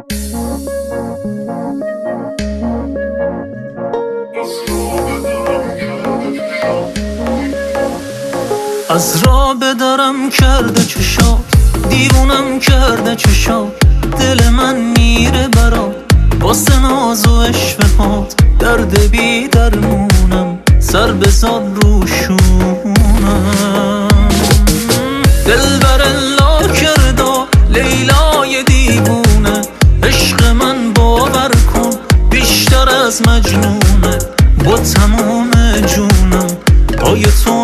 از راه بدارم کرده چشات، دیوونم کرده چشات، دل من میره برات واسه ناز و اشفقات. درد بی درمونم سر بزار روشونم. دل بر لا کرده لیلای دیوونه، عشق من باور کن بیشتر از مجنونه. با تمام جونم پای تو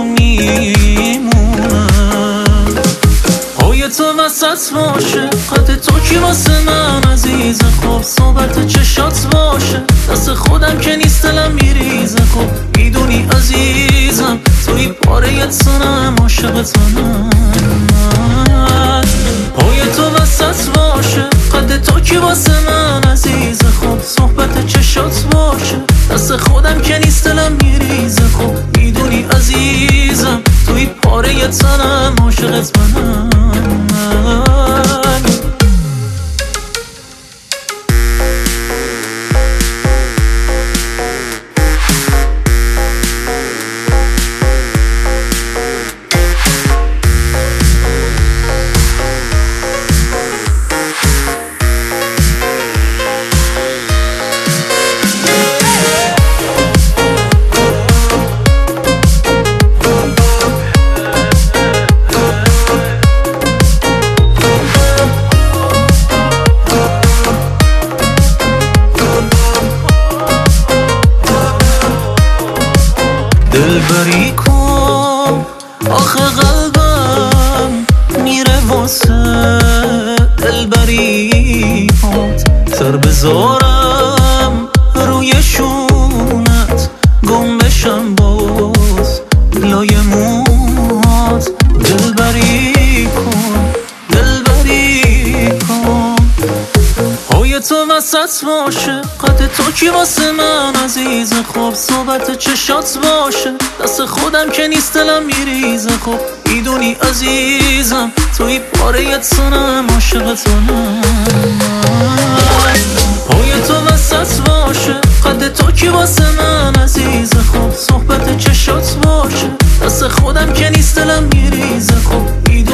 میمونم، پای تو وسط باشه قد تو کی واسه من عزیز. خب صحبت چشات باشه دست خودم که نیست دلم میریزه. خب میدونی عزیزم توی پاره تنم عاشق تنم. پای تو وسط باشه قد تو کی واسه من عزیز. خب صحبت چشات باشه دست خودم که نیست دلم میریزه. خب میدونی عزیزم توی پاره تنم عاشقت منم. دلبری کن آخه قلبم میره واسه دلبری هات. سر بذارم روی شونت گم بشم باز لای موهات. دلبری کن دلبری کن پای تو وسط باشه قد تو کی واسه من عزیز. خب صحبت چشات باشه دست خودم که نیست دلم میریزه. خب میدونی عزیزم توی پاره تنم عاشق تنم. پای تو وسط باشه قد تو کی واسه من عزیز. خب صحبت چشات باشه دست خودم که نیست دلم میریزه. خب